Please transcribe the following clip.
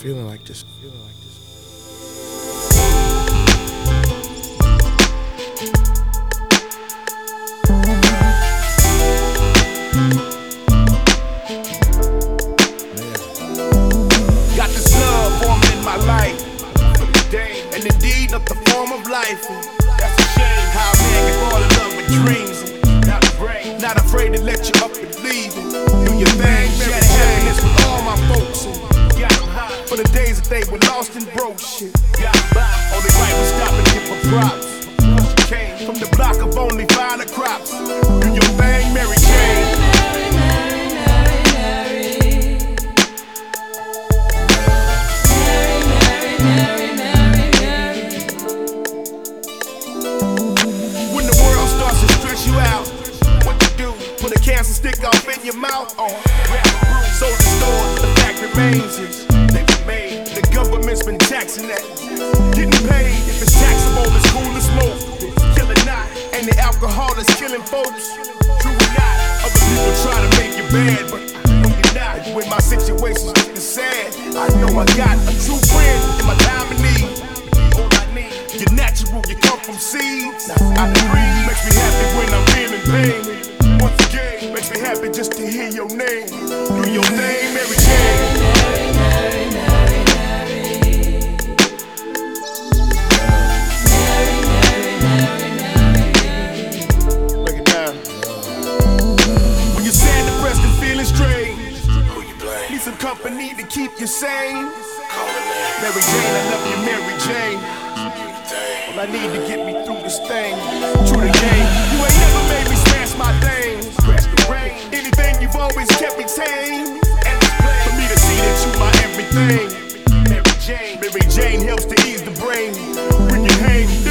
feeling like this. Got this love forming in my life, and indeed not the form of life. That's a shame how a man can fall in love with dreams. Not afraid to let you up and leave it. Do your thing, share the happiness with all my folks. For the days that they were lost and broke shit. Only right was stop and give her props. Came from the block of only finer crops. Do your thing, Mary Jane. When the world starts to stress you out, what you do? Put a cancer stick off in your mouth. So the store, the fact remains is they've been made. The government's been taxing that. Getting paid if it's taxable, it's cool to smoke. Kill it not, and the alcohol is killing folks. True or not, other people try to make you bad, but no you're not. When my situation's looking sad, I know I got a true friend in my time of need. All I need, you're natural, you come from seeds. I agree, makes me happy when I'm feeling pain. Once again, makes me happy just to hear your name. Do your thing, Mary Jane. Break it down. When you're sad, depressed, and feeling strange, who you blame? Need some company to keep you sane. Mary Jane, I love you, Mary Jane. All I need to get me through this thing. True to game, you ain't never made me smash my thing. Scratch the rain. Anything you've always kept me tame. And it's plain for me to see that you my everything. Mary Jane helps to ease the brain. When you hang,